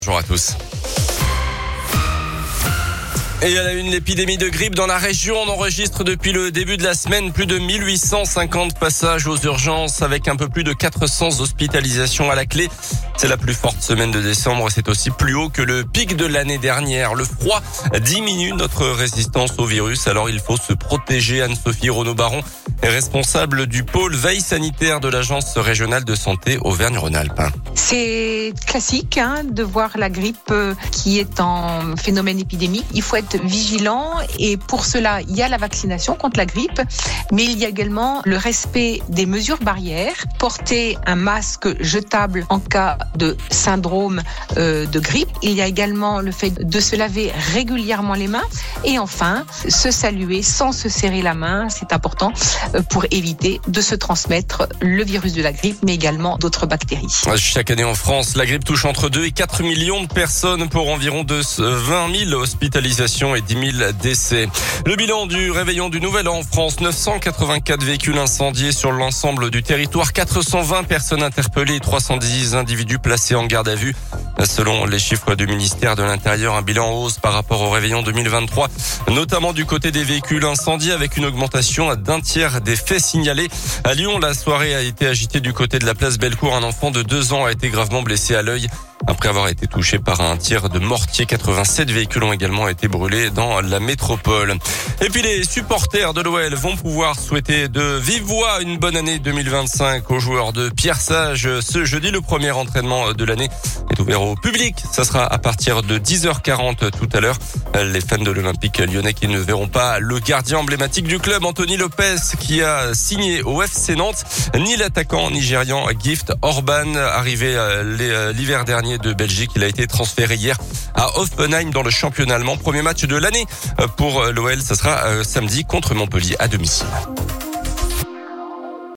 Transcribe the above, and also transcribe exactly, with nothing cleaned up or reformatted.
Bonjour à tous. Et à la une, l'épidémie de grippe dans la région. On enregistre depuis le début de la semaine plus de mille huit cent cinquante passages aux urgences avec un peu plus de quatre cents hospitalisations à la clé. C'est la plus forte semaine de décembre. C'est aussi plus haut que le pic de l'année dernière. Le froid diminue notre résistance au virus. Alors il faut se protéger. Anne-Sophie Renaud-Baron est responsable du pôle veille sanitaire de l'Agence régionale de santé Auvergne-Rhône-Alpes. C'est classique hein, de voir la grippe qui est en phénomène épidémique. Il faut être vigilant et pour cela, il y a la vaccination contre la grippe, mais il y a également le respect des mesures barrières, porter un masque jetable en cas de syndrome euh, de grippe. Il y a également le fait de se laver régulièrement les mains et enfin, se saluer sans se serrer la main, c'est important euh, pour éviter de se transmettre le virus de la grippe, mais également d'autres bactéries. Chaque année en France, la grippe touche entre deux et quatre millions de personnes pour environ vingt mille hospitalisations et dix mille décès. Le bilan du réveillon du Nouvel An en France, neuf cent quatre-vingt-quatre véhicules incendiés sur l'ensemble du territoire, quatre cent vingt personnes interpellées et trois cent dix individus placés en garde à vue. Selon les chiffres du ministère de l'Intérieur, un bilan en hausse par rapport au réveillon deux mille vingt-trois, notamment du côté des véhicules incendiés avec une augmentation d'un tiers des faits signalés. À Lyon, la soirée a été agitée du côté de la place Bellecour. Un enfant de deux ans a été gravement blessé à l'œil après avoir été touché par un tir de mortier. quatre-vingt-sept véhicules ont également été brûlés dans la métropole. Et puis les supporters de l'O L vont pouvoir souhaiter de vive voix une bonne année deux mille vingt-cinq aux joueurs de Pierre Sage. Ce jeudi, le premier entraînement de l'année est ouvert au public. Ça sera à partir de dix heures quarante tout à l'heure. Les fans de l'Olympique lyonnais qui ne verront pas le gardien emblématique du club, Anthony Lopez, qui a signé au F C Nantes, ni l'attaquant nigérian Gift Orban, arrivé l'hiver dernier de Belgique. Il a été transféré hier à Hoffenheim dans le championnat allemand. Premier match de l'année pour l'O L, ça sera samedi contre Montpellier à domicile.